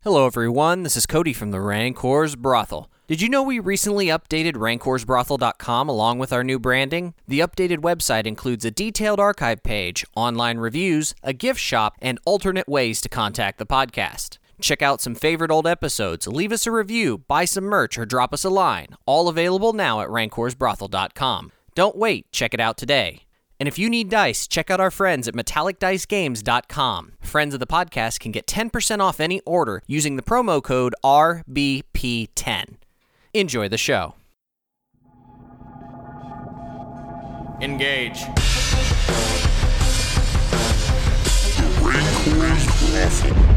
Hello everyone, this is Cody from the Rancor's Brothel. Did you know we recently updated rancorsbrothel.com along with our new branding? The updated website includes a detailed archive page, online reviews, a gift shop, and alternate ways to contact the podcast. Check out some favorite old episodes, leave us a review, buy some merch, or drop us a line. All available now at rancorsbrothel.com. Don't wait, check it out today. And if you need dice, check out our friends at metallicdicegames.com. Friends of the podcast can get 10% off any order using the promo code RBP10. Enjoy the show. Engage. Rancor's Brothel.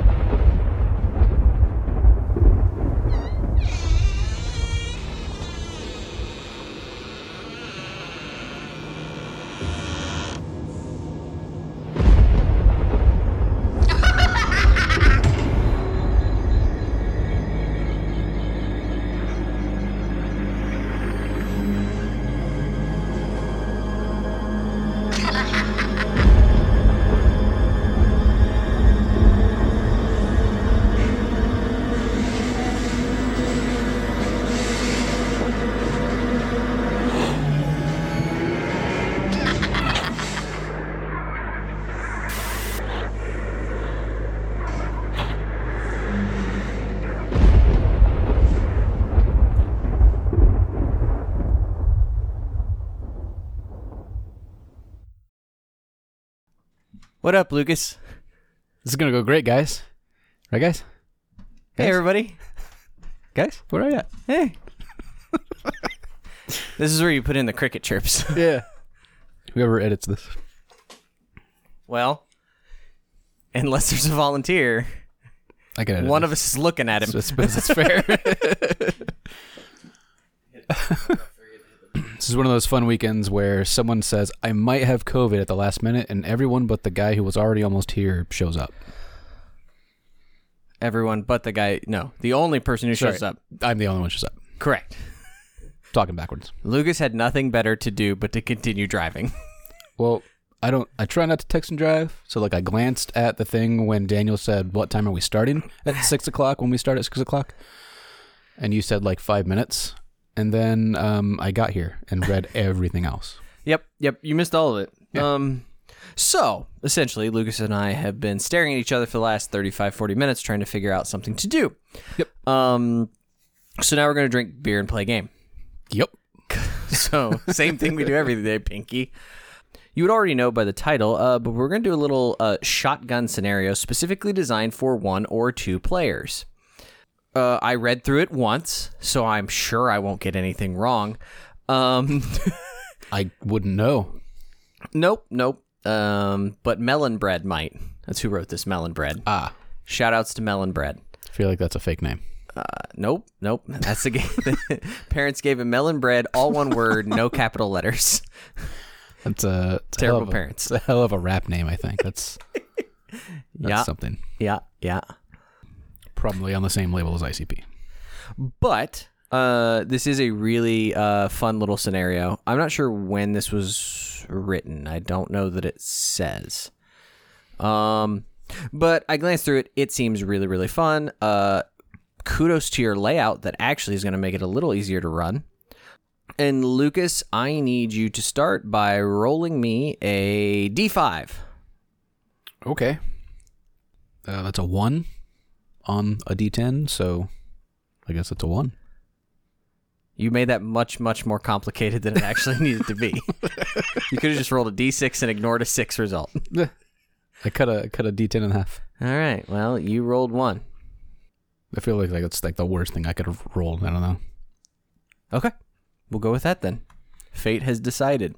What up, Lucas? This is going to go great, guys. Right, guys? Hey, everybody. Guys, where are you at? Hey. This is where you put in the cricket chirps. Yeah. Whoever edits this. Well, unless there's a volunteer, I can edit one this. of us is looking at him. I suppose it's fair. This is one of those fun weekends where someone says, I might have COVID at the last minute, and everyone but the guy who was already almost here shows up. Everyone but the guy. No, the only person who shows up. I'm the only one who shows up. Correct. Talking backwards. Lucas had nothing better to do but to continue driving. Well, I try not to text and drive, so I glanced at the thing when Daniel said, what time are we starting? At 6 o'clock, when we start at 6 o'clock? And you said 5 minutes. And then I got here and read everything else. Yep. You missed all of it. Yeah. So, essentially, Lucas and I have been staring at each other for the last 35, 40 minutes trying to figure out something to do. Yep. So now we're going to drink beer and play a game. Yep. So, same thing we do every day, Pinky. You would already know by the title, but we're going to do a little shotgun scenario specifically designed for 1 or 2 players. I read through it once, so I'm sure I won't get anything wrong. I wouldn't know. Nope. But Melon Bread might. That's who wrote this, Melon Bread. Ah. Shout-outs to Melon Bread. I feel like that's a fake name. Nope. That's the game. Parents gave him Melon Bread, all one word, no capital letters. That's a terrible parents. It's a hell of a rap name, I think. That's something. Yeah. Probably on the same label as ICP. But this is a really fun little scenario. I'm not sure when this was written. I don't know that it says. But I glanced through it. It seems really, really fun. Kudos to your layout that actually is going to make it a little easier to run. And Lucas, I need you to start by rolling me a D5. Okay. That's a 1 on a D10, so I guess it's a 1. You made that much, much more complicated than it actually needed to be. You could have just rolled a D6 and ignored a 6 result. I cut a D10 in half. All right. Well, you rolled 1. I feel like it's the worst thing I could have rolled. I don't know. Okay. We'll go with that then. Fate has decided.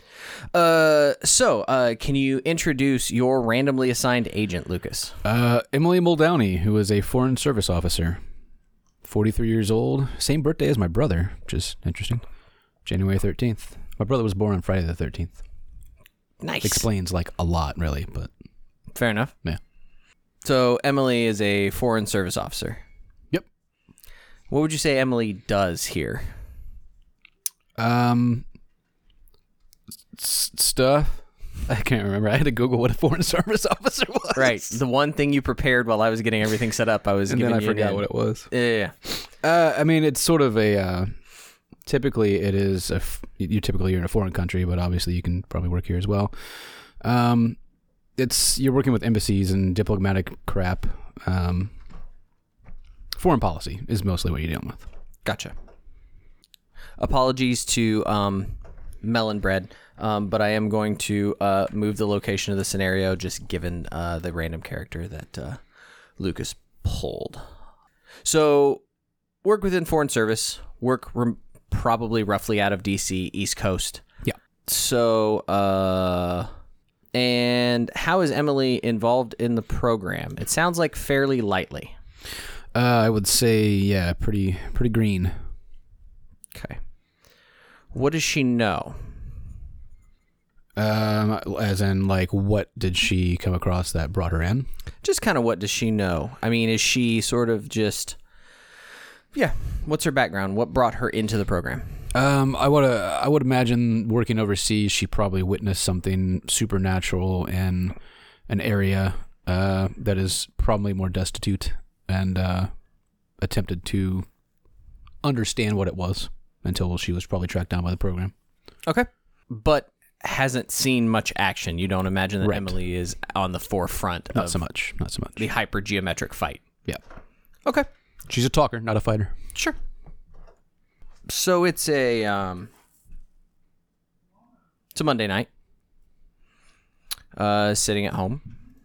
So, can you introduce your randomly assigned agent, Lucas? Emily Muldowney, who is a Foreign Service officer. 43 years old. Same birthday as my brother, which is interesting. January 13th. My brother was born on Friday the 13th. Nice. Explains a lot, really, but... Fair enough. Yeah. So, Emily is a Foreign Service officer. Yep. What would you say Emily does here? Stuff. I can't remember. I had to Google what a foreign service officer was. Right. The one thing you prepared while I was getting everything set up, I was And giving then I you forgot what it was. Yeah. I mean, it's sort of a... typically, it is... you're in a foreign country, but obviously you can probably work here as well. You're working with embassies and diplomatic crap. Foreign policy is mostly what you're dealing with. Gotcha. Apologies to Melon Bread, but I am going to move the location of the scenario just given the random character that Lucas pulled. So, work within Foreign Service, probably roughly out of DC, East Coast. Yeah. So, and how is Emily involved in the program? It sounds like fairly lightly. I would say, yeah, pretty green. Okay. What does she know? As in, like, what did she come across that brought her in? Just kind of what does she know? I mean, is she sort of just... Yeah. What's her background? What brought her into the program? I would imagine working overseas, she probably witnessed something supernatural in an area that is probably more destitute and attempted to understand what it was until she was probably tracked down by the program. Okay. But hasn't seen much action. You don't imagine that Right. Emily is on the forefront Not of so much. the hypergeometric fight. Yeah. Okay. She's a talker, not a fighter. Sure. So it's a Monday night. Sitting at home.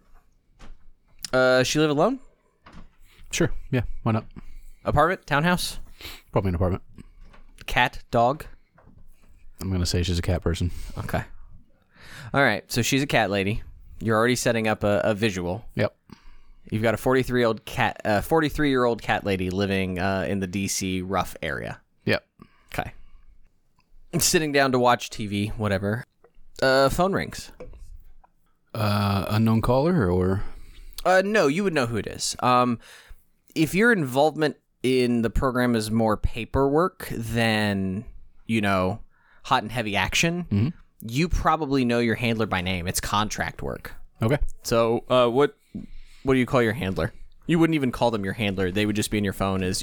She live alone? Sure. Yeah. Why not? Apartment? Townhouse? Probably an apartment. Cat? Dog? I'm going to say she's a cat person. Okay. All right. So she's a cat lady. You're already setting up a visual. Yep. You've got a 43-year-old cat lady living in the DC rough area. Yep. Okay. Sitting down to watch TV, whatever. Phone rings. Unknown caller or? No, you would know who it is. If your involvement in the program is more paperwork than, hot and heavy action, you probably know your handler by name. It's contract work. Okay. So, what do you call your handler? You wouldn't even call them your handler. They would just be in your phone as,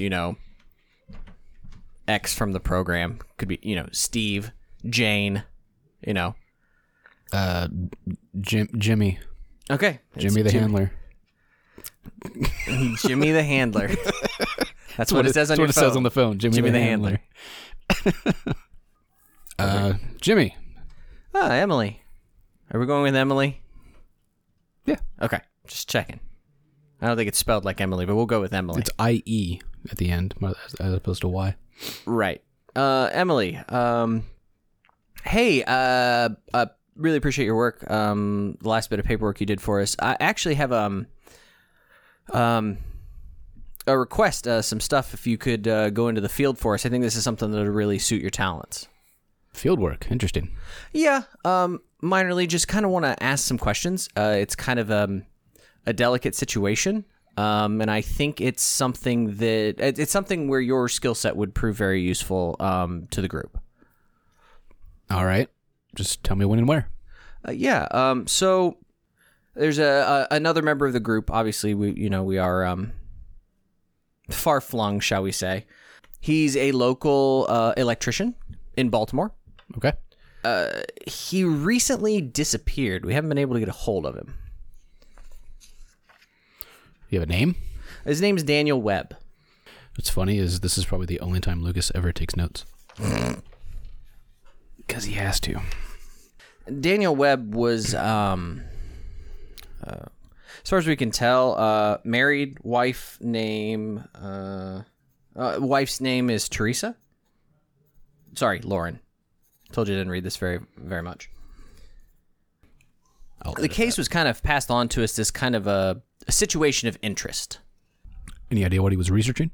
X from the program. Could be, Steve, Jane, Jimmy. Okay. Jimmy the handler. Jimmy the handler. That's what it says on your phone. That's what it says on the phone. Jimmy the handler. Jimmy. Emily. Are we going with Emily? Yeah. Okay. Just checking. I don't think it's spelled like Emily, but we'll go with Emily. It's I-E at the end as opposed to Y. Right. Emily. Hey, really appreciate your work. The last bit of paperwork you did for us. I actually have a request, some stuff if you could go into the field for us. I think this is something that would really suit your talents. Fieldwork. Interesting. Yeah, minorly, just kind of want to ask some questions. It's kind of a delicate situation, and I think it's something where your skill set would prove very useful to the group. All right. Just tell me when and where. So there's another member of the group. Obviously, we are far flung, shall we say. He's a local electrician in Baltimore. Okay. He recently disappeared. We haven't been able to get a hold of him. You have a name? His name's Daniel Webb. What's funny is this is probably the only time Lucas ever takes notes. Because he has to. Daniel Webb was, as far as we can tell, married. Wife's name is Teresa. Sorry, Lauren. Told you I didn't read this very, very much. The case was kind of passed on to us as kind of a situation of interest. Any idea what he was researching?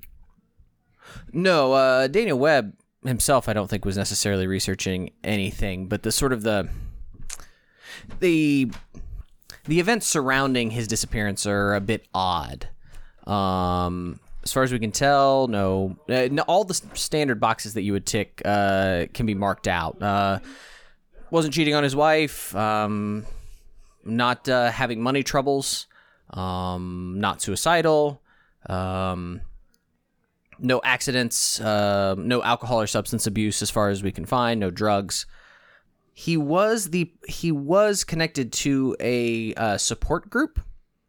No, Daniel Webb himself, I don't think was necessarily researching anything, but the sort of the events surrounding his disappearance are a bit odd. As far as we can tell, no, all the standard boxes that you would tick can be marked out. wasn't cheating on his wife, not having money troubles, not suicidal, no accidents, no alcohol or substance abuse as far as we can find, no drugs. He was connected to a support group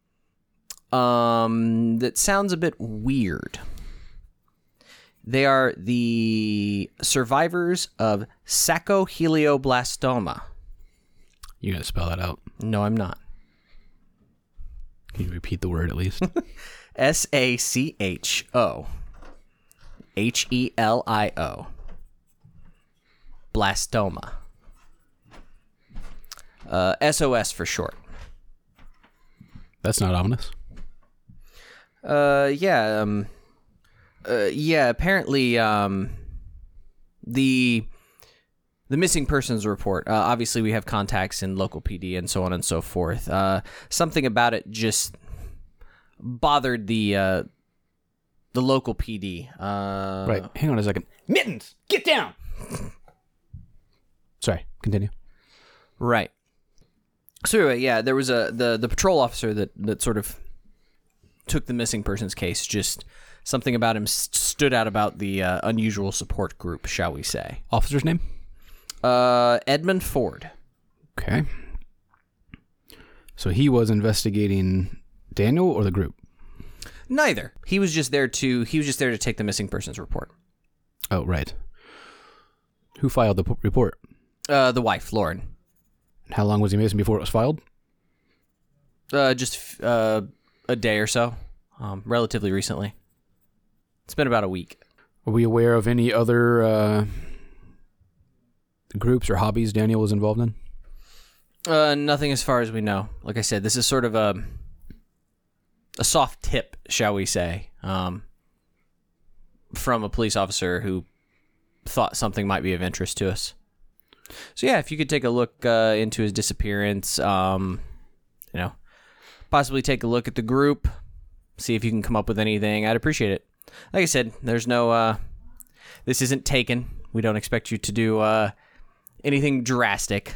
that sounds a bit weird. They are the survivors of saccohelioblastoma. You gotta spell that out. No, I'm not. Can you repeat the word at least? SACHOHELIO. Blastoma. SOS for short. That's not ominous. Apparently, the missing persons report. Obviously, we have contacts in local PD and so on and so forth. Something about it just bothered the local PD. Right. Hang on a second. Mittens, get down. Sorry. Continue. Right. So anyway, yeah, there was the patrol officer that sort of took the missing persons case. Just something about him stood out about the unusual support group, shall we say. Officer's name? Edmund Ford. Okay. So he was investigating Daniel or the group? Neither. He was just there to take the missing persons report. Oh, right. Who filed the report? The wife, Lauren. How long was he missing before it was filed? Just a day or so. Relatively recently. It's been about a week. Were we aware of any other groups or hobbies Daniel was involved in? Nothing as far as we know. Like I said, this is sort of a soft tip, shall we say, from a police officer who thought something might be of interest to us. So yeah, if you could take a look into his disappearance, possibly take a look at the group, see if you can come up with anything, I'd appreciate it. Like I said, there's no, this isn't Taken. We don't expect you to do anything drastic.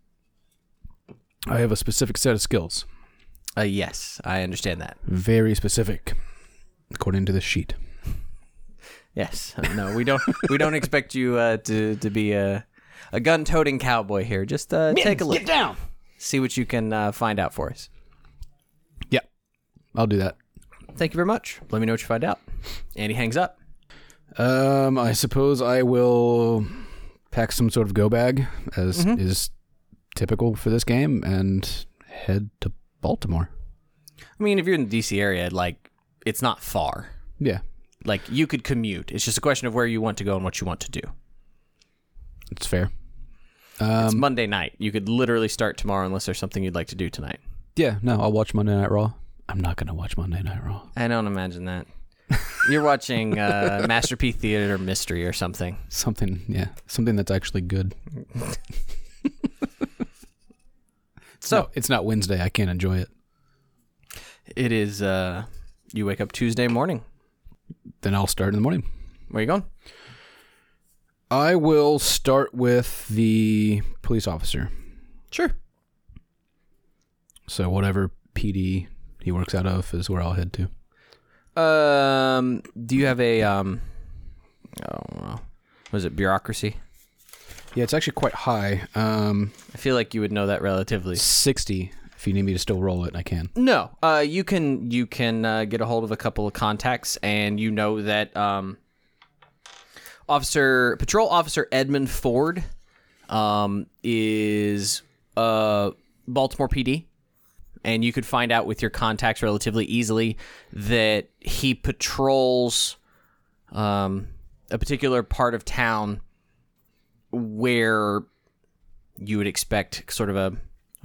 I have a specific set of skills. Yes, I understand that. Very specific, according to this sheet. Yes. No, we don't expect you to be a gun-toting cowboy here. Just take a look. Get down. See what you can find out for us. Yeah, I'll do that. Thank you very much. Let me know what you find out. And he hangs up. I suppose I will pack some sort of go bag, as is typical for this game, and head to Baltimore. I mean, if you're in the DC area, it's not far. Yeah. You could commute. It's just a question of where you want to go and what you want to do. It's fair. It's Monday night. You could literally start tomorrow unless there's something you'd like to do tonight. Yeah, no, I'll watch Monday Night Raw. I'm not going to watch Monday Night Raw. I don't imagine that. You're watching Masterpiece Theater Mystery or something. Something that's actually good. So it's not Wednesday. I can't enjoy it. It is, you wake up Tuesday morning. Then I'll start in the morning. Where are you going? I will start with the police officer. Sure. So whatever PD he works out of is where I'll head to. Do you have a, was it bureaucracy? Yeah, it's actually quite high. I feel like you would know that relatively. 60. If you need me to still roll it, I can. No, you can get a hold of a couple of contacts, and you know that Patrol Officer Edmund Ford is Baltimore PD, and you could find out with your contacts relatively easily that he patrols a particular part of town where you would expect sort of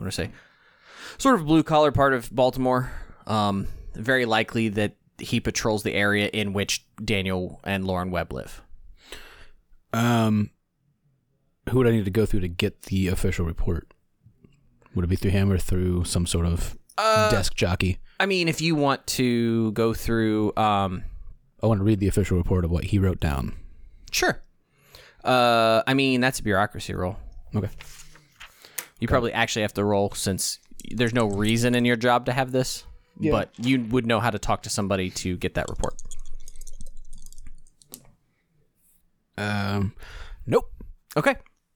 blue collar part of Baltimore. Very likely that he patrols the area in which Daniel and Lauren Webb live. Who would I need to go through to get the official report? Would it be through him or through some sort of desk jockey? I mean, if you want to go through... I want to read the official report of what he wrote down. Sure. I mean, that's a bureaucracy role. Okay. You probably actually have to roll since there's no reason in your job to have this, but you would know how to talk to somebody to get that report. Nope. Okay.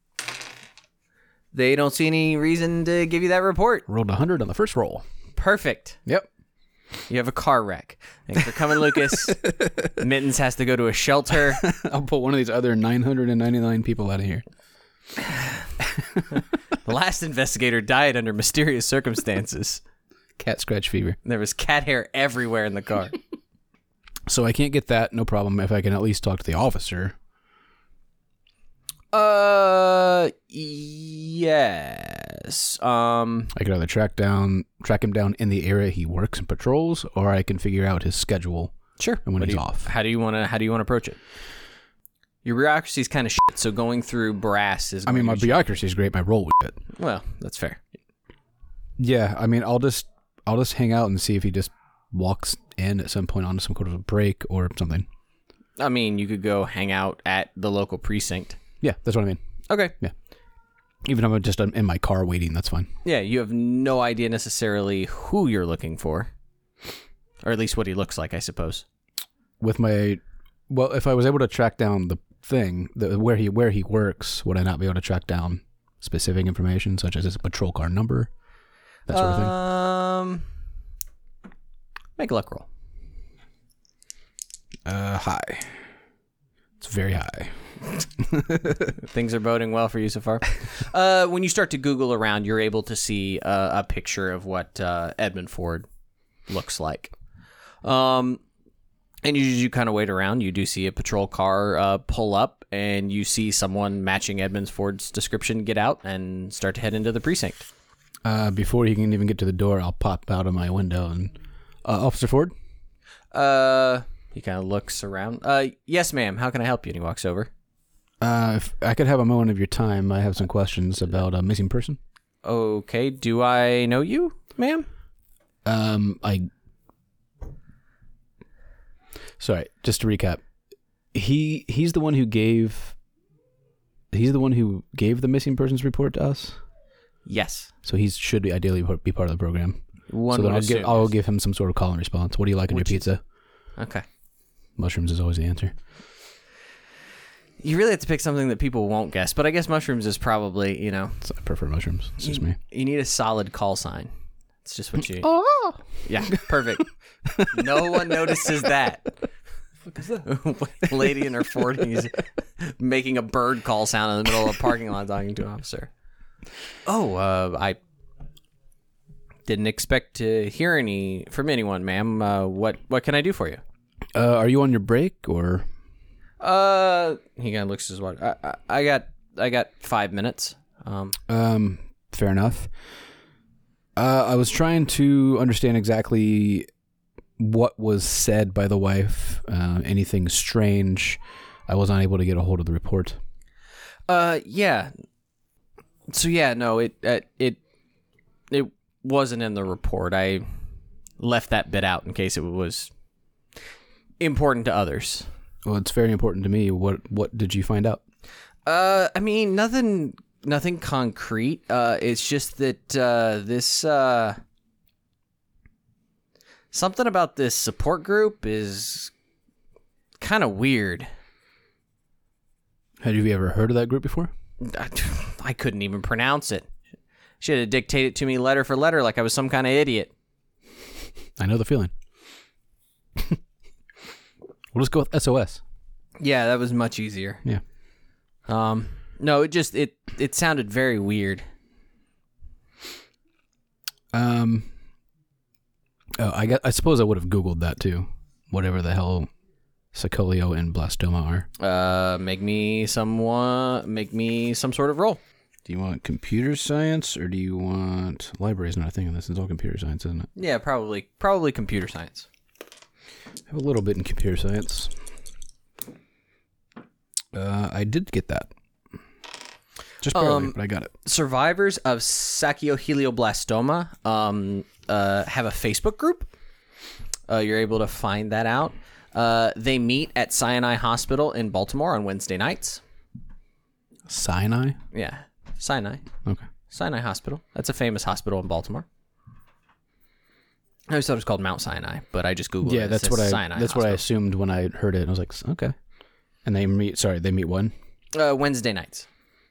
They don't see any reason to give you that report. Rolled 100 on the first roll. Perfect. Yep. You have a car wreck. Thanks for coming, Lucas. Mittens has to go to a shelter. I'll put one of these other 999 people out of here. The last investigator died under mysterious circumstances. Cat scratch fever. There was cat hair everywhere in the car. So I can't get that, no problem, if I can at least talk to the officer. Yes. I could either track him down in the area he works and patrols, or I can figure out his schedule. Sure. And when he's off. How do you want to approach it? Your bureaucracy is kind of shit, so going through brass is. I mean, my bureaucracy is great. My roll with it. Well, that's fair. Yeah, I mean, I'll just hang out and see if he just walks in at some point on some kind of a break or something. I mean, you could go hang out at the local precinct. Yeah, that's what I mean. Okay. Yeah. Even if I'm just in my car waiting, that's fine. Yeah, you have no idea necessarily who you're looking for. Or at least what he looks like, I suppose. If I was able to track down the thing, where he works, would I not be able to track down specific information, such as his patrol car number? That sort of thing? Make a luck roll. High. It's very high. Things are boding well for you so far. When you start to Google around, you're able to see a picture of what Edmund Ford looks like. And you kind of wait around. You do see a patrol car pull up, and you see someone matching Edmund Ford's description get out and start to head into the precinct. Before he can even get to the door, I'll pop out of my window and... Officer Ford? He kind of looks around. Yes, ma'am. How can I help you? And he walks over. If I could have a moment of your time, I have some questions about a missing person. Okay. Do I know you, ma'am? Sorry, just to recap. He's the one who gave the missing persons report to us? Yes. So he should ideally be part of the program. One so would then assume, I'll yes. give him some sort of call and response. What do you like on your pizza? Okay. Mushrooms is always the answer. You really have to pick something that people won't guess, but I guess mushrooms is probably, I prefer mushrooms. It's just me. You need a solid call sign. It's just what you... Oh! Yeah, perfect. No one notices that. What is that? Lady in her 40s making a bird call sound in the middle of a parking lot talking to an officer. Oh, I didn't expect to hear any from anyone, ma'am. What can I do for you? Are you on your break, or... He kind of looks at his watch. I got 5 minutes. Fair enough. I was trying to understand exactly what was said by the wife. Anything strange. I was unable to get a hold of the report. Yeah. So yeah, no, it wasn't in the report. I left that bit out in case it was important to others. Well, it's very important to me. What did you find out? I mean, nothing concrete. It's just that this something about this support group is kind of weird. Had you ever heard of that group before? I couldn't even pronounce it. She had to dictate it to me letter for letter like I was some kind of idiot. I know the feeling. We'll just go with SOS. Yeah, that was much easier. Yeah. No, it sounded very weird. I suppose I would have Googled that too. Whatever the hell Sacolio and blastoma are. Make me some sort of roll. Do you want computer science or do you want... Library's not a thing in this. It's all computer science, isn't it? Yeah, probably computer science. I have a little bit in computer science. I did get that. Just barely, but I got it. Survivors of sacohelioblastoma have a Facebook group. You're able to find that out. They meet at Sinai Hospital in Baltimore on Wednesday nights. Sinai? Yeah, Sinai. Okay. Sinai Hospital. That's a famous hospital in Baltimore. I always thought it was called Mount Sinai, but I just Googled it. Yeah, that's what Sinai what I Hospital. assumed when I heard it. And I was like, okay. And they meet when? Wednesday nights.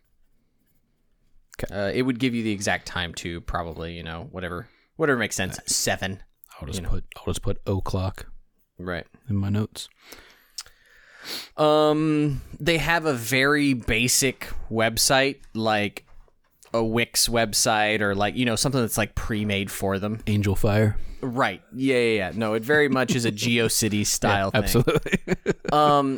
Okay. It would give you the exact time to probably, whatever makes sense. 7. I'll just put o'clock Right. in my notes. They have a very basic website, like a Wix website, or like, something that's like pre-made for them. Angel Fire. Right. Yeah. No, it very much is a GeoCities style thing. Absolutely.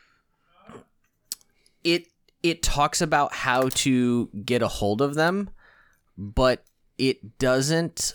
It talks about how to get a hold of them, but it doesn't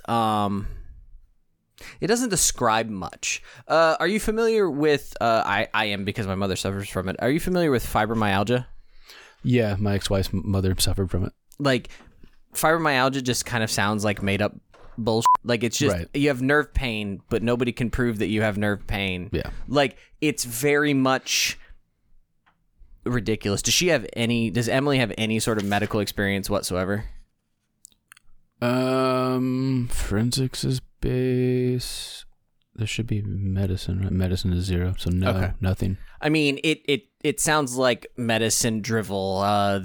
describe much. Are you familiar with I am, because my mother suffers from it. Are you familiar with fibromyalgia? Yeah, my ex-wife's mother suffered from it. Like, fibromyalgia just kind of sounds like made up bullshit. Like, it's just, Right. You have nerve pain, but nobody can prove that you have nerve pain. Yeah. Like, it's very much ridiculous. Does Emily have any sort of medical experience whatsoever? Forensics is base. There should be medicine. Right? Medicine is 0, so no, Okay. nothing. I mean, it sounds like medicine drivel.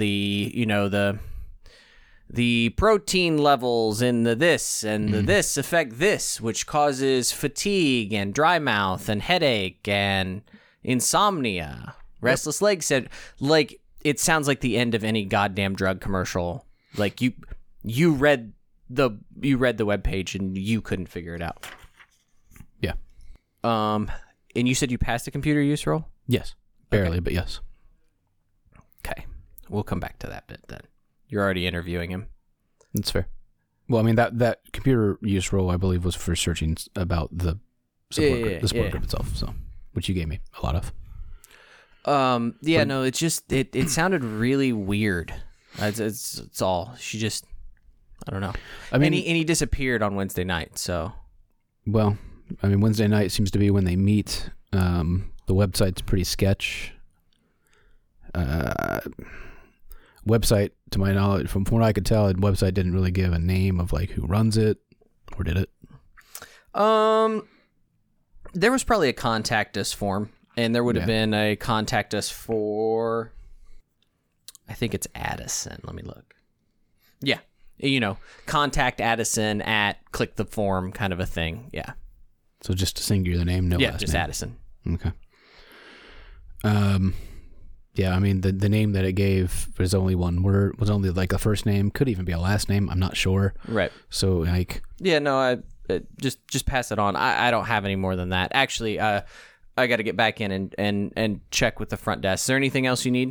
The protein levels in the this and the this affect this, which causes fatigue and dry mouth and headache and insomnia. Restless legs said, like, it sounds like the end of any goddamn drug commercial. Like, you read the webpage and you couldn't figure it out. Yeah. And you said you passed the computer use roll? Yes. Barely, Okay. but yes. Okay. We'll come back to that bit then. You're already interviewing him. That's fair. Well, I mean, that computer use role, I believe, was for searching about the support group, group itself, so, which you gave me a lot of. No, it's just, it sounded really weird. It's all. She just, I don't know. I mean, and he disappeared on Wednesday night, so. Well, I mean, Wednesday night seems to be when they meet. The website's pretty sketch. Website, to my knowledge, from what I could tell, the website didn't really give a name of like who runs it, or did it? There was probably a contact us form, and there would have been a contact us for, I think it's Addison. Let me look. Yeah. Contact Addison at click the form kind of a thing. Yeah. So just a singular name, no last name. Yeah, just Addison. Okay. Yeah, I mean, the name that it gave was only one word, was only like a first name, could even be a last name, I'm not sure. Right. So, like... Yeah, no, I just pass it on. I don't have any more than that. Actually, I got to get back in and check with the front desk. Is there anything else you need?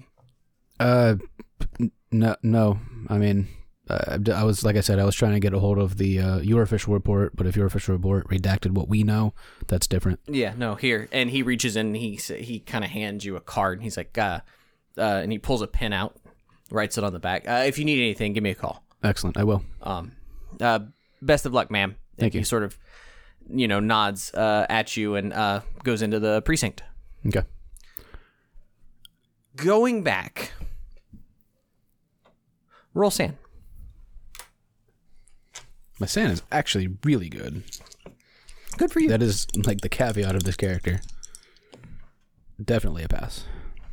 No. I mean, I was, like I said, I was trying to get a hold of the your official report, but if your official report redacted what we know, that's different. Yeah, no, here. And he reaches in and he kind of hands you a card, and he's like, and he pulls a pen out, writes it on the back. If you need anything, give me a call. Excellent, I will. Best of luck, ma'am. Thank you. He sort of, nods at you and goes into the precinct. Okay. Going back, roll sand. My sand is actually really good. Good for you. That is like the caveat of this character. Definitely a pass.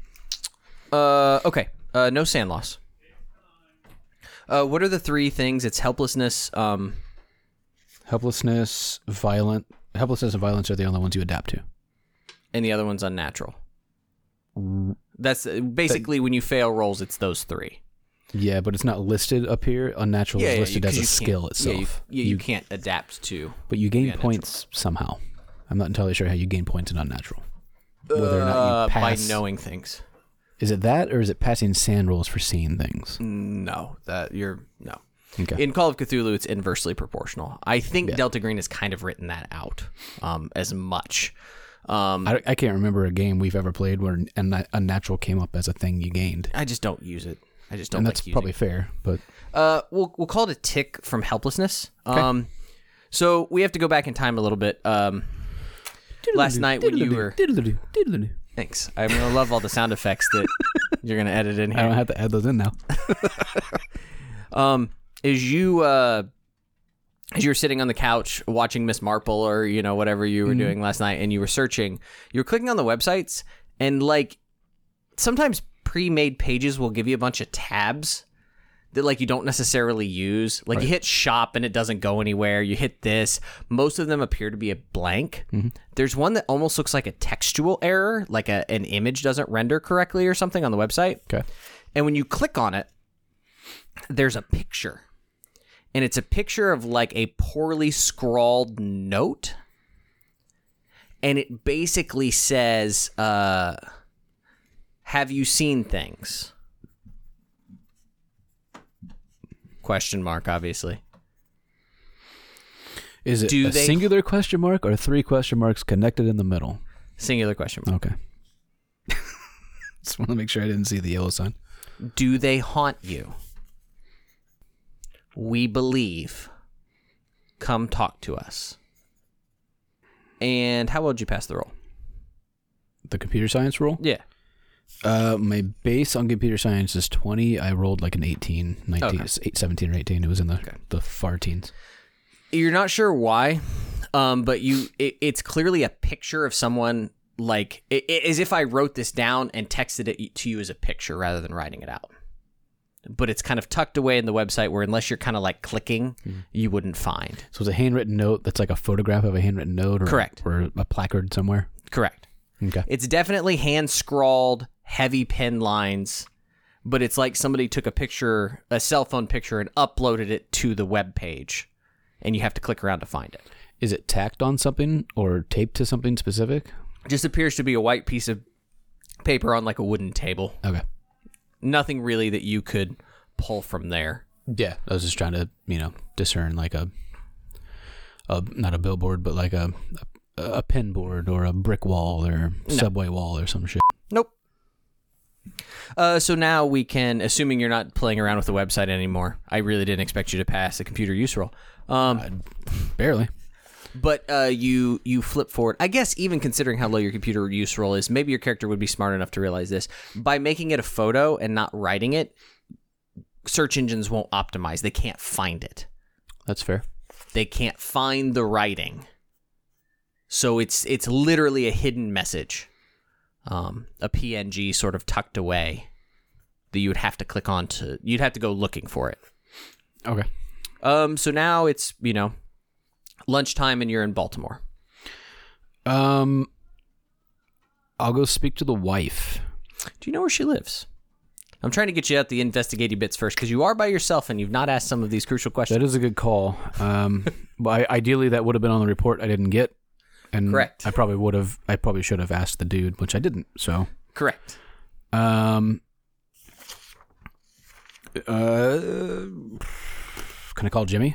Okay. No sand loss. What are the 3 things? It's helplessness. Helplessness, helplessness and violence are the only ones you adapt to. And the other one's unnatural. That's basically when you fail rolls, it's those 3. Yeah, but it's not listed up here. Unnatural is listed as a skill itself. You can't adapt to. But you gain points somehow. I'm not entirely sure how you gain points in unnatural. Whether or not you pass. By knowing things. Is it that, or is it passing sand rolls for seeing things? No, no. Okay. In Call of Cthulhu, it's inversely proportional. I think Delta Green has kind of written that out as much. I can't remember a game we've ever played where unnatural came up as a thing you gained. I just don't use it. I just don't. And that's probably fair, but we'll call it a tick from helplessness. Okay. So we have to go back in time a little bit. Last night when you were thanks, I'm gonna love all the sound effects that you're gonna edit in here. I don't have to add those in now. is you as you were sitting on the couch watching Miss Marple or, you know, whatever you were doing last night, and you were searching, you were clicking on the websites, and like sometimes pre-made pages will give you a bunch of tabs that like you don't necessarily use. Like you hit shop and it doesn't go anywhere. You hit this. Most of them appear to be a blank. There's one that almost looks like a textual error, like an image doesn't render correctly or something on the website. Okay. And when you click on it, there's a picture. And it's a picture of like a poorly scrawled note. And it basically says, have you seen things? Question mark, obviously. Is it a singular question mark or 3 question marks connected in the middle? Singular question mark. Okay. Just want to make sure I didn't see the yellow sign. Do they haunt you? We believe. Come talk to us. And how well did you pass the roll? The computer science roll? Yeah. My base on computer science is 20. I rolled like an 18, 19, 17 or 18. It was in the far teens. You're not sure why, but it's clearly a picture of someone, like, as if I wrote this down and texted it to you as a picture rather than writing it out. But it's kind of tucked away in the website where unless you're kind of like clicking, you wouldn't find. So it's a handwritten note that's like a photograph of a handwritten note? Correct. Or a placard somewhere? Correct. Okay. It's definitely hand-scrawled, heavy pen lines, but it's like somebody took a picture, a cell phone picture, and uploaded it to the web page, and you have to click around to find it. Is it tacked on something or taped to something specific? It just appears to be a white piece of paper on like a wooden table. Okay. Nothing really that you could pull from there. Yeah, I was just trying to, discern like a not a billboard, but like a pin board or a brick wall or subway wall or some shit. Nope. So now we can, assuming you're not playing around with the website anymore, I really didn't expect you to pass the computer use roll. Barely. But you flip forward. I guess even considering how low your computer use roll is, maybe your character would be smart enough to realize this. By making it a photo and not writing it, search engines won't optimize. They can't find it. That's fair. They can't find the writing. So it's literally a hidden message, a PNG sort of tucked away that you would have to click on to. You'd have to go looking for it. Okay. So now it's lunchtime and you're in Baltimore. I'll go speak to the wife. Do you know where she lives? I'm trying to get you out the investigative bits first because you are by yourself and you've not asked some of these crucial questions. That is a good call. But ideally, that would have been on the report I didn't get. And correct. I probably should have asked the dude, which I didn't. So correct. Can I call Jimmy?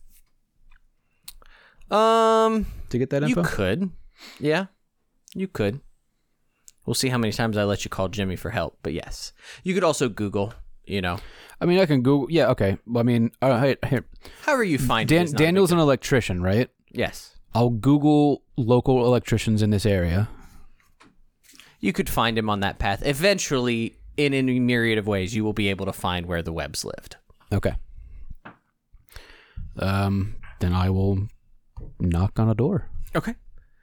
To get that info? You could. Yeah, you could. We'll see how many times I let you call Jimmy for help, but yes. You could also Google, I mean, I can Google. Yeah, okay. Well, I mean, here. However you find it. Daniel's an electrician, right? Yes. I'll Google local electricians in this area. You could find him on that path. Eventually, in a myriad of ways, you will be able to find where the Webbs lived. Okay. Then I will knock on a door. Okay.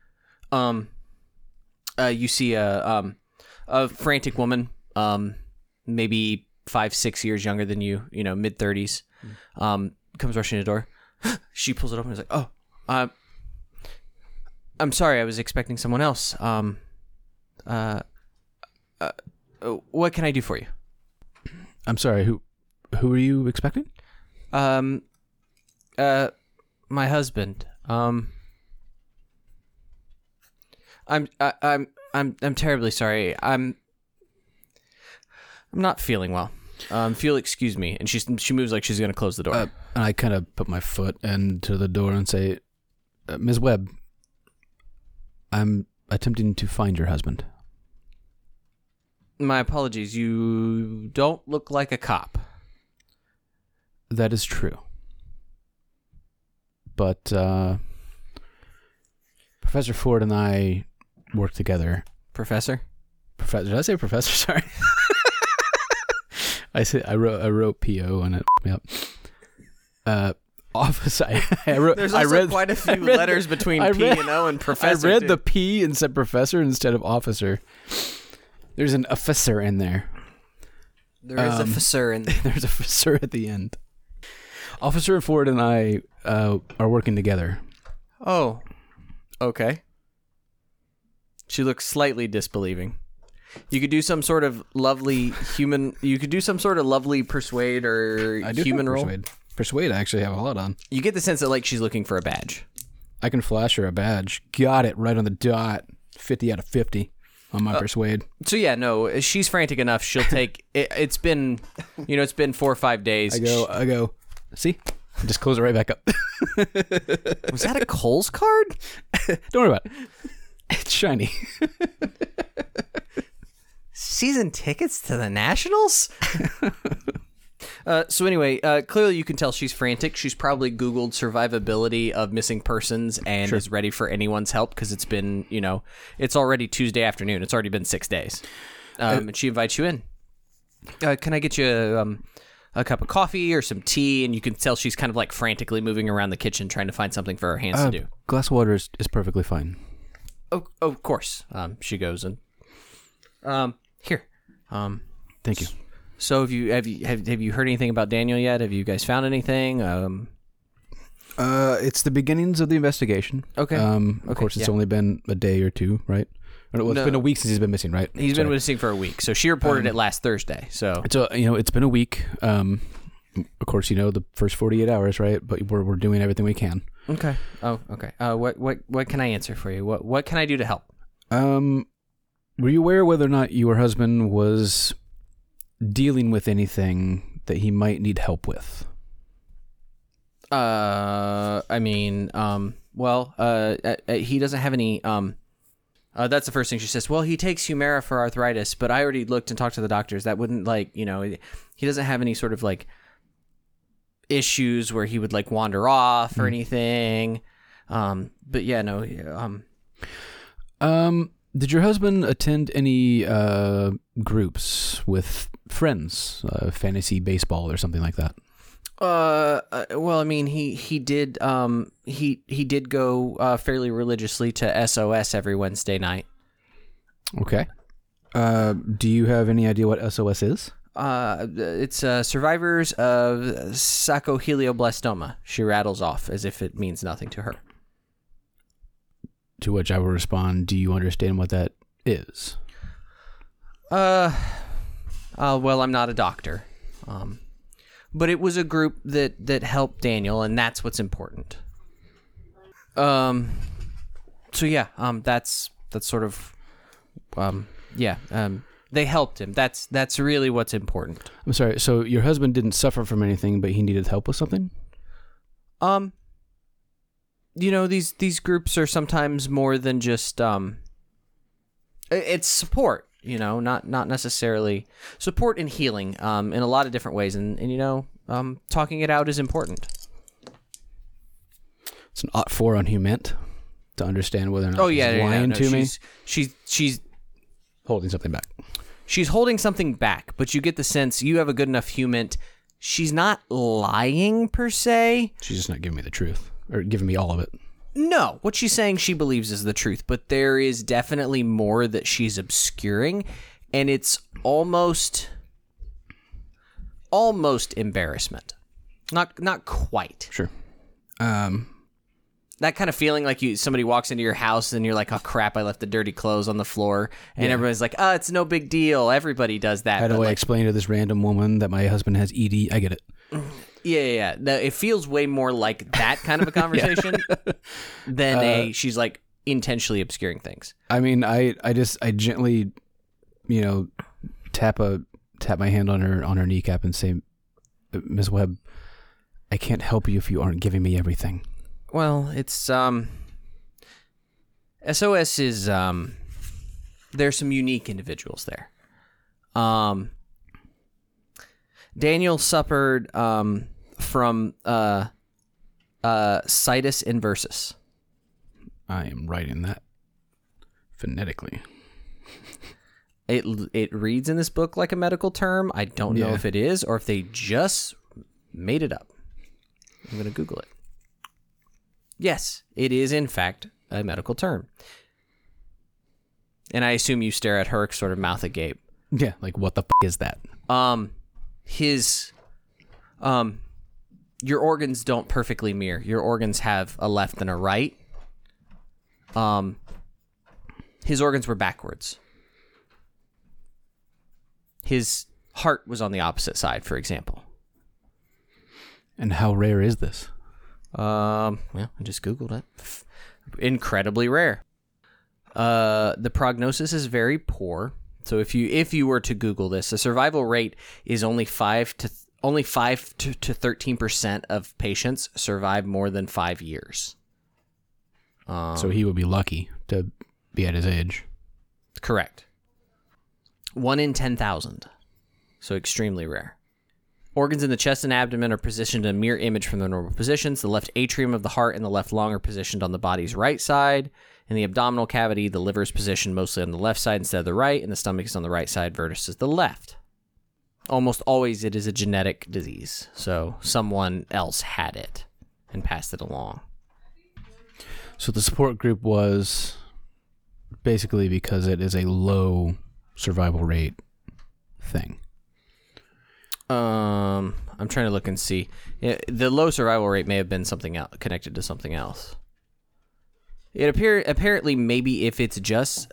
You see a frantic woman, maybe 5-6 years younger than you, mid-30s, comes rushing to the door. She pulls it open and is like, "Oh, I'm sorry, I was expecting someone else. What can I do for you?" I'm sorry, who are you expecting? My husband. I'm terribly sorry. I'm not feeling well. If you'll excuse me. And she moves like she's going to close the door. And I kind of put my foot into the door and say, Ms. Webb, I'm attempting to find your husband. My apologies. You don't look like a cop. That is true. But Professor Ford and I work together. Professor? Did I say professor? Sorry. I wrote PO and it f***ed me up. office. I wrote, There's I also read, quite a few read letters between I P read- and O and professor. I read too. the P and said professor instead of officer. There's an officer in there. There is a officer in there. There's a officer at the end. Officer Ford and I are working together. Oh, okay. She looks slightly disbelieving. You could do some sort of lovely human. You could do some sort of lovely persuade or I do human have roll. persuade. Persuade, I actually have a lot on. You get the sense that like she's looking for a badge. I can flash her a badge. Got it right on the dot. 50 out of 50 on my persuade. So yeah, no, she's frantic enough. She'll take. It's been 4 or 5 days. I go. See, just close it right back up. Was that a Kohl's card? Don't worry about it. It's shiny. Season tickets to the Nationals? So anyway, clearly you can tell she's frantic. She's probably Googled survivability of missing persons and is ready for anyone's help because it's been, it's already Tuesday afternoon. It's already been 6 days. And she invites you in. Can I get you a cup of coffee or some tea? And you can tell she's kind of like frantically moving around the kitchen trying to find something for her hands to do. Glass of water is perfectly fine. Oh, of course. She goes and here. Thank you. So have you heard anything about Daniel yet? Have you guys found anything? It's the beginnings of the investigation. Okay. Of course, it's only been a day or two, right? Well, it's been a week since he's been missing, right? He's been missing for a week. So she reported it last Thursday. So it's been a week. Of course, the first 48 hours, right? But we're doing everything we can. okay. Oh, okay. What can I answer for you? What can I do to help? Were you aware whether or not your husband was dealing with anything that he might need help with? I mean, he doesn't have any. That's the first thing she says. Well, he takes Humira for arthritis, but I already looked and talked to the doctors. That wouldn't he doesn't have any sort of like issues where he would like wander off or anything. But yeah, no. Did your husband attend any groups with friends, fantasy baseball or something like that? Well, I mean, he did he did go fairly religiously to SOS every Wednesday night. Okay. Do you have any idea what SOS is? It's survivors of sarcohelioblastoma. She rattles off as if it means nothing to her. To which I will respond, do you understand what that is? Well, I'm not a doctor. But it was a group that helped Daniel, and that's what's important. So yeah, that's sort of, they helped him. That's really what's important. I'm sorry. So your husband didn't suffer from anything, but he needed help with something? These groups are sometimes more than just it's support. Not necessarily support and healing in a lot of different ways, and talking it out is important. It's an ought 4 on Hument to understand whether or not she's lying to me. She's holding something back. She's holding something back, but you get the sense you have a good enough Hument. She's not lying per se. She's just not giving me the truth or giving me all of it. No, what she's saying she believes is the truth, but there is definitely more that she's obscuring, and it's almost embarrassment. Not quite. Sure. That kind of feeling like somebody walks into your house and you're like, oh crap, I left the dirty clothes on the floor, and everybody's like, oh, it's no big deal. Everybody does that. How do I explain to this random woman that my husband has ED? I get it. Yeah. It feels way more like that kind of a conversation than she's like intentionally obscuring things. I mean, I gently, tap my hand on her kneecap and say, Ms. Webb, I can't help you if you aren't giving me everything. Well, it's SOS is there's some unique individuals there. Daniel suffered from situs inversus. I am writing that phonetically. It reads in this book like a medical term. I don't know if it is or if they just made it up. I'm going to Google it. Yes, it is, in fact, a medical term. And I assume you stare at her sort of mouth agape. Yeah, like what the is that? Your organs don't perfectly mirror. Your organs have a left and a right. His organs were backwards. His heart was on the opposite side, for example. And how rare is this? Well, I just Googled it. Incredibly rare. The prognosis is very poor. So if you were to Google this, the survival rate is only 5 to 13% of patients survive more than 5 years. So he would be lucky to be at his age. Correct. 1 in 10,000. So extremely rare. Organs in the chest and abdomen are positioned in a mirror image from their normal positions. The left atrium of the heart and the left lung are positioned on the body's right side. In the abdominal cavity, the liver is positioned mostly on the left side instead of the right, and the stomach is on the right side versus the left. Almost always it is a genetic disease, so someone else had it and passed it along. So the support group was basically because it is a low survival rate thing. I'm trying to look and see. The low survival rate may have been something else, connected to something else. Apparently maybe if it's just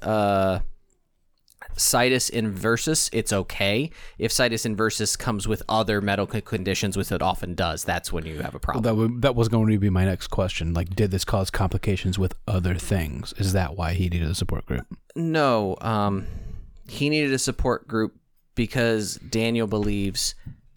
situs inversus, it's okay. If situs inversus comes with other medical conditions, which it often does, that's when you have a problem. Well, that was going to be my next question. Like, did this cause complications with other things? Is that why he needed a support group? No, he needed a support group because Daniel believes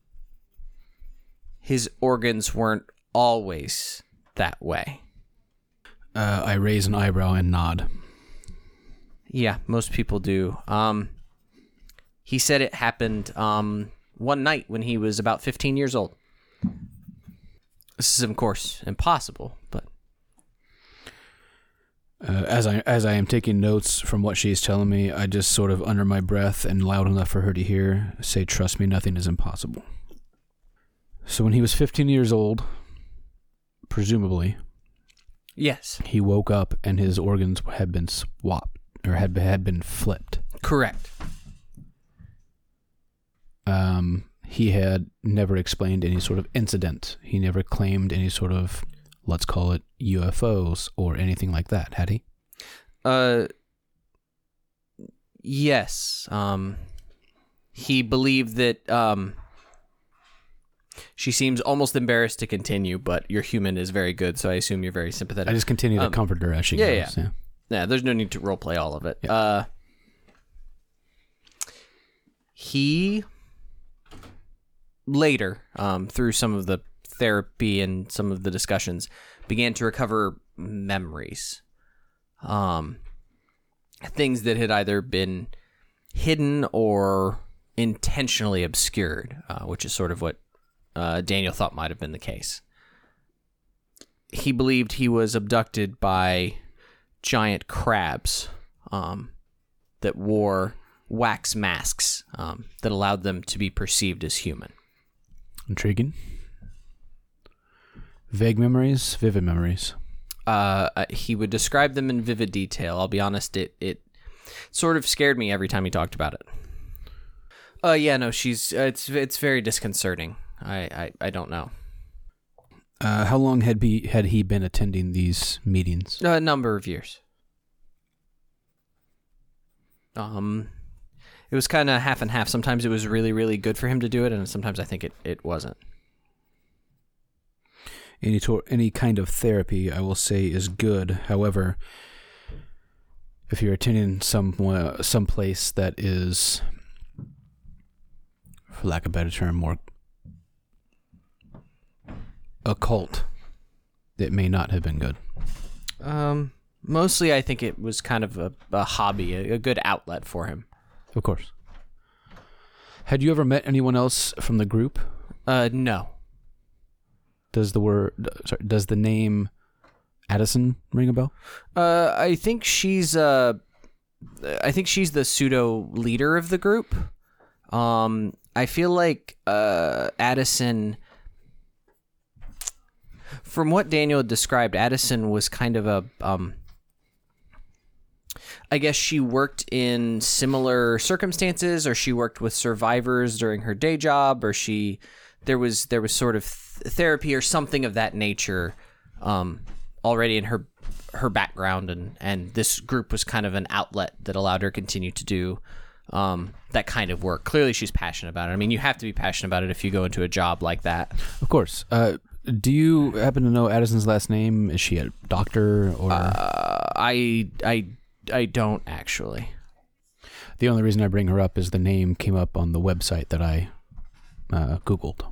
his organs weren't always that way. I raise an eyebrow and nod. Yeah, most people do. He said it happened one night when he was about 15 years old. This is, of course, impossible, but... As I am taking notes from what she's telling me, I just sort of under my breath and loud enough for her to hear say, "Trust me, nothing is impossible." So when he was 15 years old, presumably, yes, he woke up and his organs had been swapped or had been flipped. Correct. He had never explained any sort of incident. He never claimed any sort of, let's call it, UFOs or anything like that, had he? Yes. He believed that she seems almost embarrassed to continue, but your human is very good, so I assume you're very sympathetic. I just continue to comfort her as she goes. Yeah, there's no need to roleplay all of it. Yeah. He later, through some of the therapy and some of the discussions, began to recover memories. Things that had either been hidden or intentionally obscured, which is sort of what Daniel thought might have been the case. He believed he was abducted by giant crabs that wore wax masks that allowed them to be perceived as human. Intriguing. Vague memories, vivid memories. He would describe them in vivid detail. I'll be honest, it sort of scared me every time he talked about it. Yeah, no, it's very disconcerting. I don't know. How long had he been attending these meetings? A number of years. It was kind of half and half. Sometimes it was really, really good for him to do it, and sometimes I think it wasn't. Any kind of therapy, I will say, is good. However, if you're attending some place that is, for lack of a better term, more occult, it may not have been good. Mostly, I think it was kind of a hobby, a good outlet for him. Of course. Had you ever met anyone else from the group? No. Does the name Addison ring a bell? I think she's the pseudo leader of the group. I feel like Addison From what Daniel described, Addison was kind of a I guess she worked in similar circumstances, or she worked with survivors during her day job, or there was sort of therapy or something of that nature already in her background, and this group was kind of an outlet that allowed her to continue to do that kind of work. Clearly, she's passionate about it. I mean, you have to be passionate about it if you go into a job like that. Of course. Do you happen to know Addison's last name? Is she a doctor or? I don't actually. The only reason I bring her up is the name came up on the website that I Googled.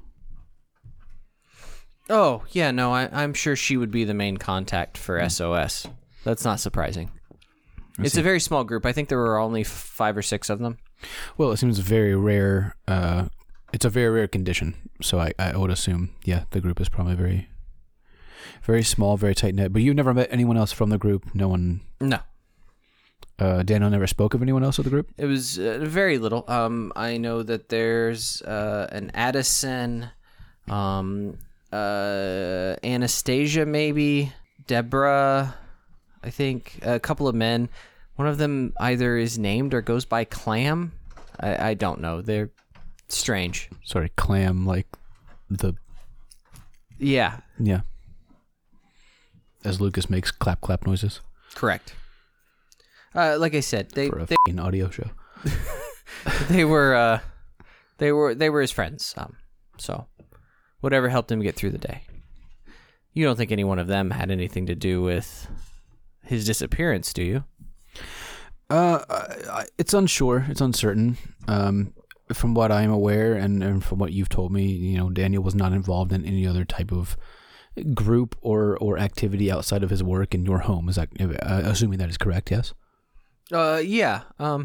Oh, yeah, no, I'm sure she would be the main contact for SOS. That's not surprising. It's a very small group. I think there were only 5 or 6 of them. Well, it seems very rare. It's a very rare condition, so I would assume, yeah, the group is probably very, very small, very tight-knit. But you've never met anyone else from the group? No one? No. Daniel never spoke of anyone else with the group? It was very little. I know that there's an Addison, Anastasia maybe, Deborah, I think, a couple of men. One of them either is named or goes by Clam. I don't know. They're strange. Sorry, Clam, like the... Yeah. Yeah. As Lucas makes clap clap noises. Correct. Like I said, they an audio show. they were his friends. So whatever helped him get through the day. You don't think any one of them had anything to do with his disappearance, do you? It's unsure. It's uncertain. From what I'm aware, and from what you've told me, Daniel was not involved in any other type of group or activity outside of his work in your home. Is that assuming that is correct? Yes. Yeah.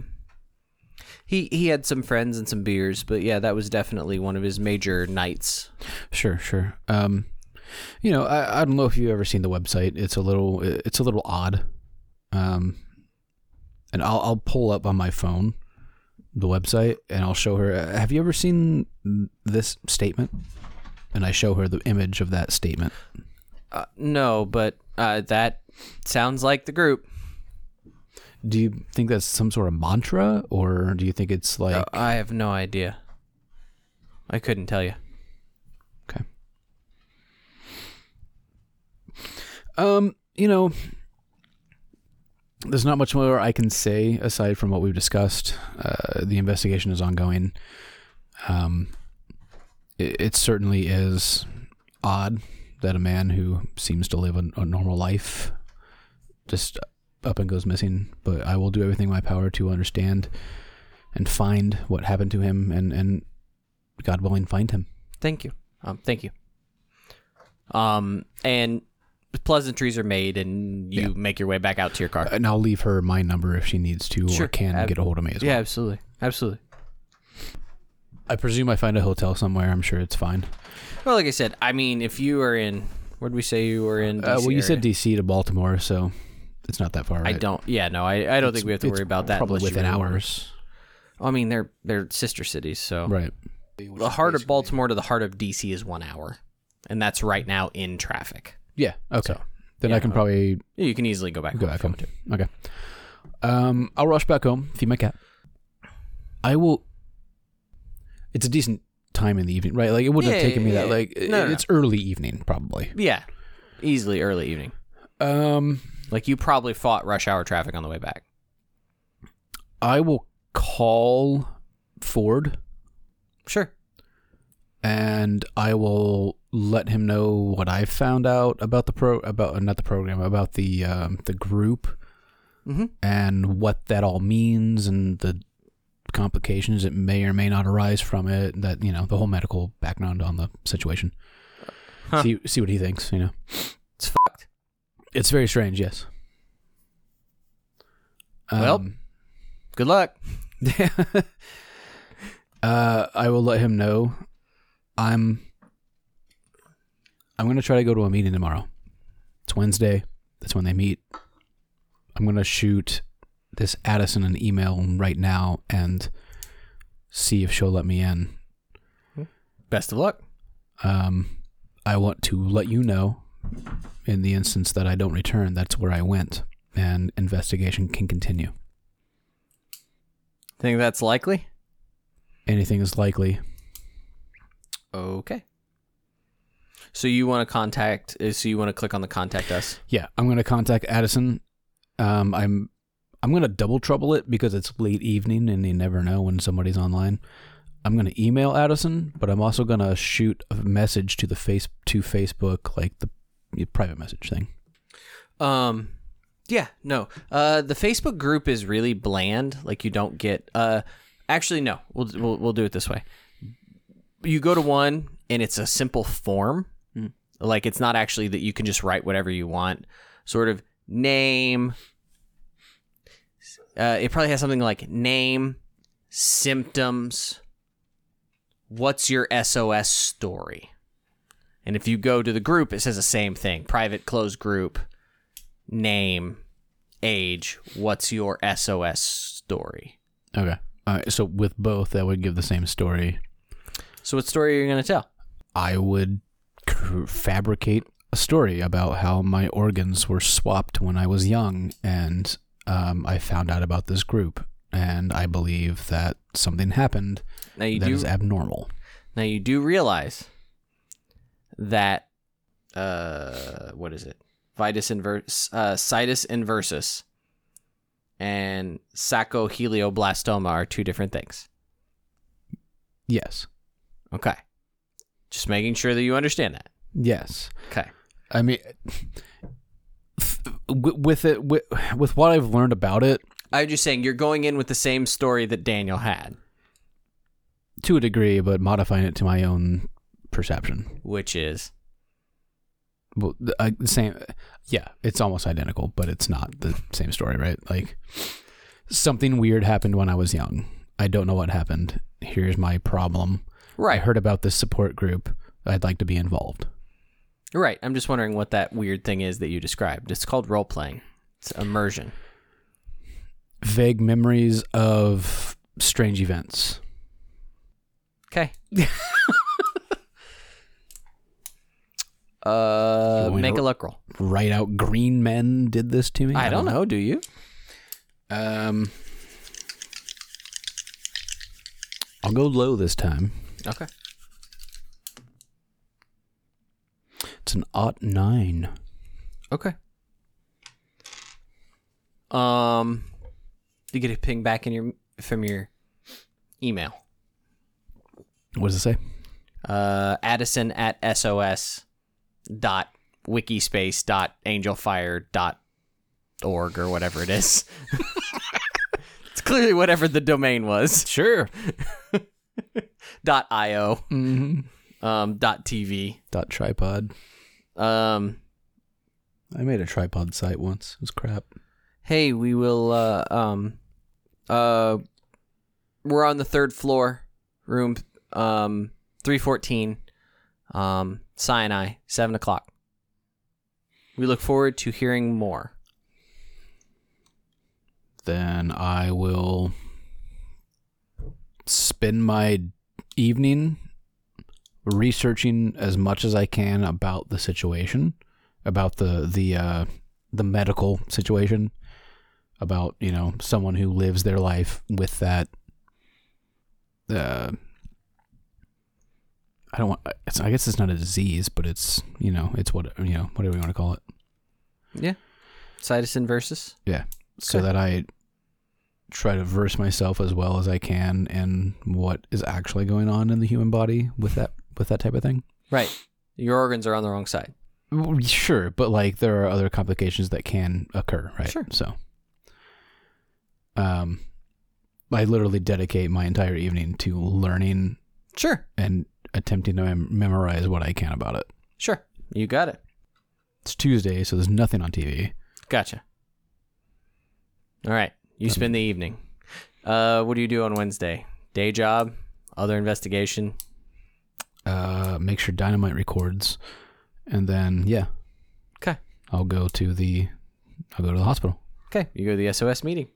He had some friends and some beers, but yeah, that was definitely one of his major nights. Sure. I don't know if you've ever seen the website. It's a little odd. And I'll pull up on my phone the website and I'll show her. Have you ever seen this statement? And I show her the image of that statement. No, but that sounds like the group. Do you think that's some sort of mantra, or do you think it's like... I have no idea. I couldn't tell you. Okay. There's not much more I can say aside from what we've discussed. The investigation is ongoing. It certainly is odd that a man who seems to live a normal life just up and goes missing, but I will do everything in my power to understand and find what happened to him and God willing, find him. Thank you. And pleasantries are made and you make your way back out to your car. And I'll leave her my number if she needs to or can get a hold of me as well. Yeah, absolutely. I presume I find a hotel somewhere. I'm sure it's fine. Well, like I said, I mean, if you are in, where did we say you were in? DC well, you area? said DC to Baltimore, so it's not that far, right? I don't think we have to worry about that. Probably within hours. I mean, they're sister cities, so. Right. The heart of Baltimore to the heart of DC is 1 hour. And that's right now in traffic. Yeah, okay. So, then I can probably... You can easily go back home. Okay. I'll rush back home, feed my cat. I will... It's a decent time in the evening, right? Like, it wouldn't have taken me that... Like, no. It's early evening, probably. Yeah. Easily early evening. Like, you probably fought rush hour traffic on the way back. I will call Ford. Sure. And I will let him know what I found out about the group, mm-hmm. and what that all means, and the complications that may or may not arise from it. That the whole medical background on the situation. Huh. See what he thinks. It's fucked. It's very strange. Yes. Well, good luck. I will let him know. I'm going to try to go to a meeting tomorrow. It's Wednesday. That's when they meet. I'm going to shoot this Addison an email right now and see if she'll let me in. Best of luck. I want to let you know In the instance that I don't return, that's where I went, and investigation can continue. Think that's likely? Anything is likely. Okay. So you want to click on the contact us? Yeah, I'm going to contact Addison. I'm going to double trouble it because it's late evening and you never know when somebody's online. I'm going to email Addison, but I'm also going to shoot a message to Facebook, like the private message thing. Yeah, no. The Facebook group is really bland. Like you don't get. Actually, no. We'll do it this way. You go to one and it's a simple form. Like it's not actually that you can just write whatever you want. Sort of name. It probably has something like name, symptoms. What's your SOS story? And if you go to the group, it says the same thing. Private, closed group, name, age. What's your SOS story? Okay. So with both, that would give the same story. So what story are you going to tell? I would fabricate a story about how my organs were swapped when I was young, and I found out about this group, and I believe that something happened that is abnormal. Now you do realize that what is it? Situs inversus and saccohelioblastoma are two different things. Yes. Okay. Just making sure that you understand that. Yes. Okay. I mean, with what I've learned about it, I'm just saying you're going in with the same story that Daniel had. To a degree, but modifying it to my own perception. Which is? Well, the same. Yeah, it's almost identical, but it's not the same story, right? Like, something weird happened when I was young. I don't know what happened. Here's my problem. Right. I heard about this support group. I'd like to be involved. Right. I'm just wondering what that weird thing is that you described. It's called role-playing. It's immersion. Vague memories of strange events. Okay. Make a luck roll. Write out green men did this to me? I don't know. Do you? I'll go low this time. Okay. It's an 9. Okay. You get a ping back from your email. What does it say? Addison@sos.wikispace.angelfire.org or whatever it is. It's clearly whatever the domain was. Sure. .io. Mm-hmm. .tv. .tripod. I made a tripod site once. It was crap. Hey, we will we're on the 3rd floor, room 314, Sinai, 7:00. We look forward to hearing more. Then I will spend my evening researching as much as I can about the situation, about the medical situation, about, someone who lives their life with that. I guess it's not a disease, but it's, it's whatever you want to call it. Yeah. Situs inversus. Yeah. So that I try to verse myself as well as I can in what is actually going on in the human body with that type of thing. Right. Your organs are on the wrong side. Sure, but there are other complications that can occur, right? Sure. So, I literally dedicate my entire evening to learning. Sure. And attempting to memorize what I can about it. Sure. You got it. It's Tuesday, so there's nothing on TV. Gotcha. All right. You spend the evening. What do you do on Wednesday? Day job? Other investigation? Make sure Dynamite records. And then, yeah. Okay. I'll go to the hospital. Okay. You go to the SOS meeting.